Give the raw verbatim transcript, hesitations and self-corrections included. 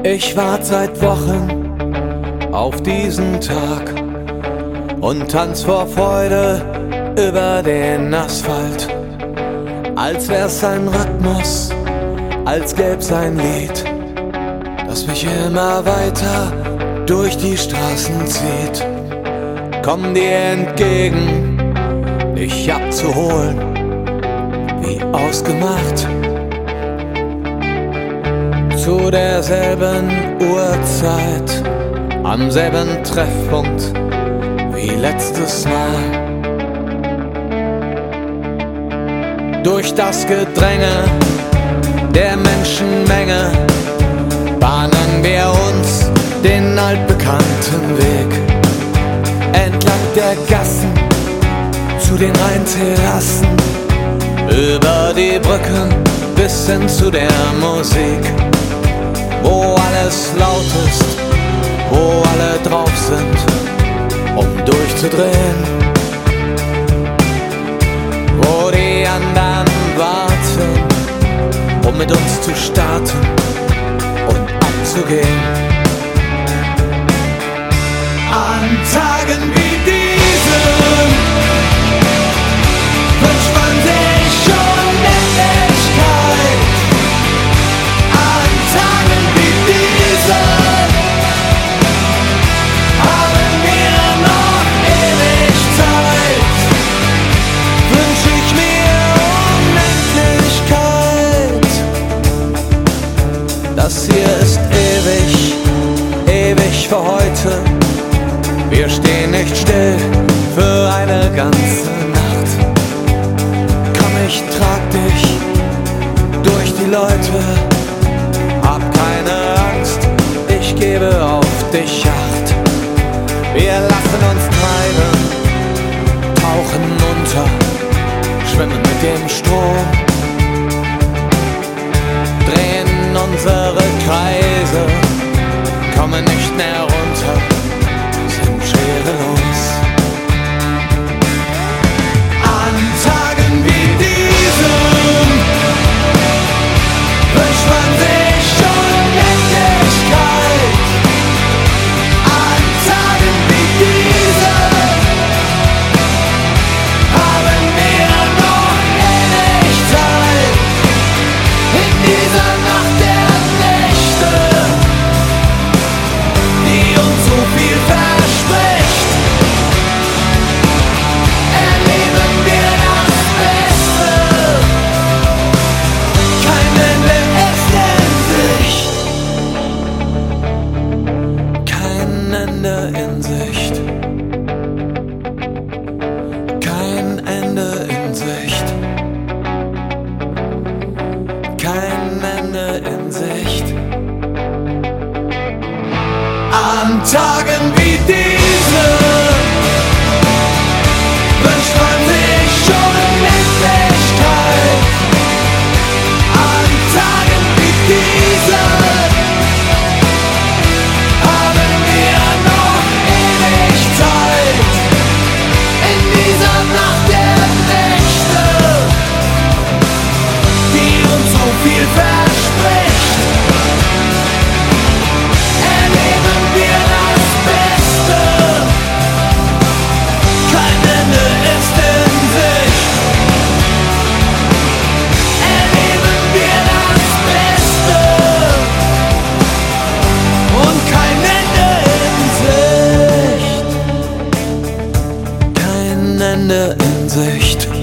Ich wart seit Wochen auf diesen Tag und tanz vor Freude über den Asphalt. Als wär's ein Rhythmus, als gäb's ein Lied, das mich immer weiter durch die Straßen zieht. Komm dir entgegen, dich abzuholen, wie ausgemacht. Zu derselben Uhrzeit, am selben Treffpunkt wie letztes Mal. Durch das Gedränge der Menschenmenge bahnen wir uns den altbekannten Weg. Entlang der Gassen zu den Rheinterrassen, über die Brücken bis hin zu der Musik, wo alles laut ist, wo alle drauf sind, um durchzudrehen, wo die anderen warten, um mit uns zu starten und abzugehen. An Tagen wie diesen wünscht man sich Unendlichkeit. An Tagen wie diesen haben wir noch ewig Zeit. Wünsch ich mir Unendlichkeit. Das hier ist ewig, ewig für heute. Wir stehen nicht still für eine ganze Nacht. Komm, ich trag dich durch die Leute. Hab keine Angst, ich gebe auf dich Acht. Wir lassen uns treiben, tauchen unter, schwimmen mit dem Strom, drehen unsere Kreise, kommen nicht mehr runter, sind schwerelos. An Tagen wie diesen wünscht man sich Unendlichkeit. An Tagen wie diesen haben wir noch ewig Zeit. In dieser Nacht der Nächte, die uns so viel verspricht, erleben wir das Beste. Kein Ende ist in Sicht. Kein Ende in Sicht. Kein Ende in Sicht. Kein Ende in Sicht. An Tagen wie diesen wünscht man sich Unendlichkeit. An Tagen wie diesen haben wir noch ewig Zeit. In dieser Nacht der Nächte, die uns so viel verspricht, erleben wir das Beste. Kein Ende ist in Sicht. Erleben wir das Beste. Und kein Ende in Sicht. Kein Ende in Sicht.